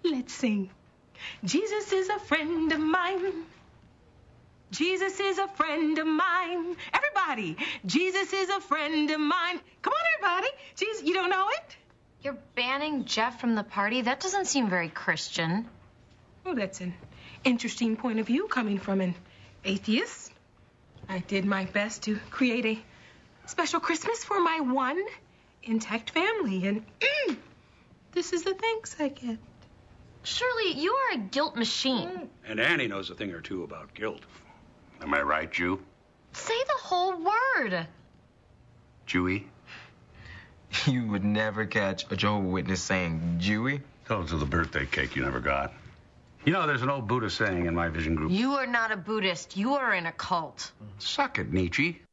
Let's sing. Jesus is a friend of mine. Jesus is a friend of mine. Everybody, Jesus is a friend of mine. Come on, everybody. Jesus, you don't know it? You're banning Jeff from the party? That doesn't seem very Christian. Oh, that's an interesting point of view coming from an atheist. I did my best to create a special Christmas for my one intact family, and this is the thanks I get. Shirley, you are a guilt machine. And Annie knows a thing or two about guilt. Am I right, Jew? Say the whole word. Jewy? You would never catch a Jehovah's Witness saying Jewy. Those are the birthday cake you never got. You know, there's an old Buddhist saying in my vision group. You are not a Buddhist. You are in a cult. Suck it, Nietzsche.